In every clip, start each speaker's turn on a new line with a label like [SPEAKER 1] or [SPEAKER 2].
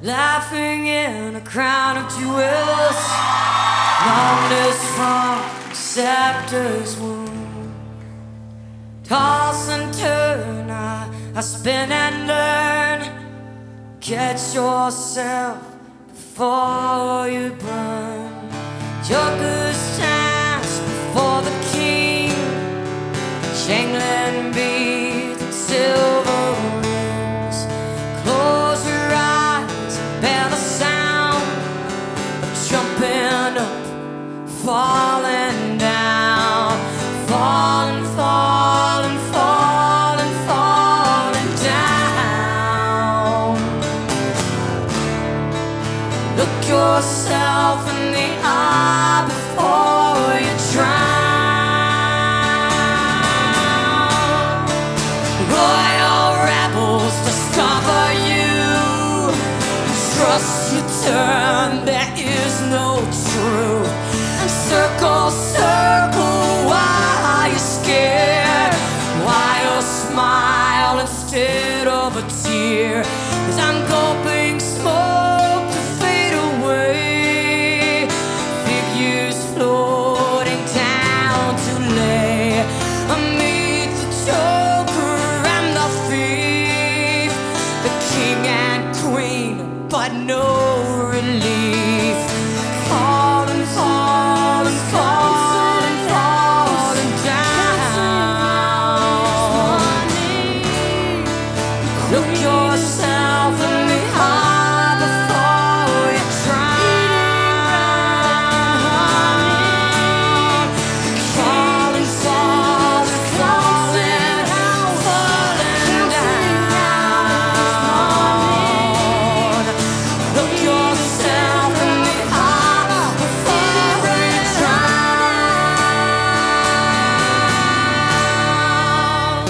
[SPEAKER 1] laughing in a crown of jewels, longest from scepter's wound. Toss and turn, I spin and learn. Catch yourself before you burn. Joker's chance before the king, jangling beads and silver rings. Close your eyes, bear the sound of jumping up, falling down, falling, falling, falling, falling down. Look yourself in the eye before you drown. Royal rebels discover you. Trust your turn, there is no truth. And circle, circle, why you scared? Why you smile instead of a tear? 'Cause I'm gulping smoke to fade away. Figures floating down to lay amid the joker and the thief, the king and queen, but no relief. Falling, falling, falling, falling down. Look yourself in the eye before you drown. Falling, falling, falling, falling down. Look yourself in the eye before you drown.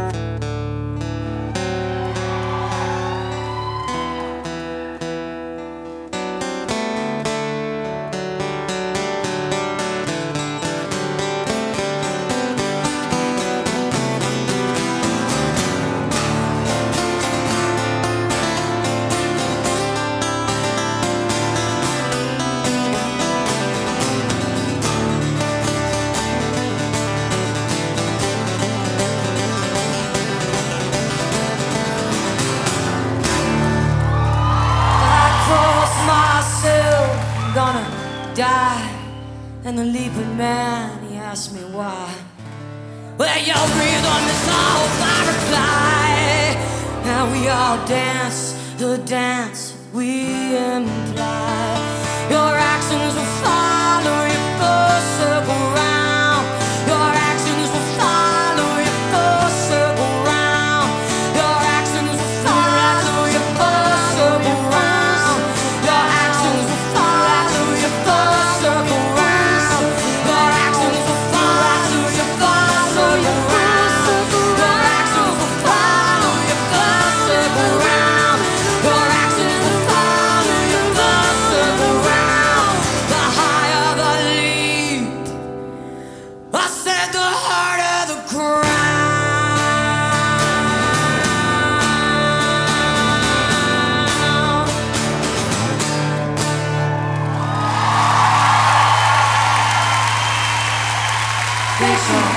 [SPEAKER 1] I cross myself, I'm gonna die. And the leaping man, he asked me why. Well, your rhythm is all I reply. And we all dance the dance we imply. Your actions will follow your first circle round. Your actions will follow your first circle round. Your actions will follow your first circle round. Your actions will follow your first circle round. Your actions will follow your first circle round. Your actions will follow your first circle round. Your actions will follow your first circle round. The higher the leap, I said the harder the ground. Thanks, y'all.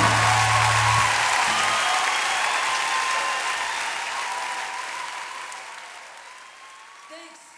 [SPEAKER 1] Thanks.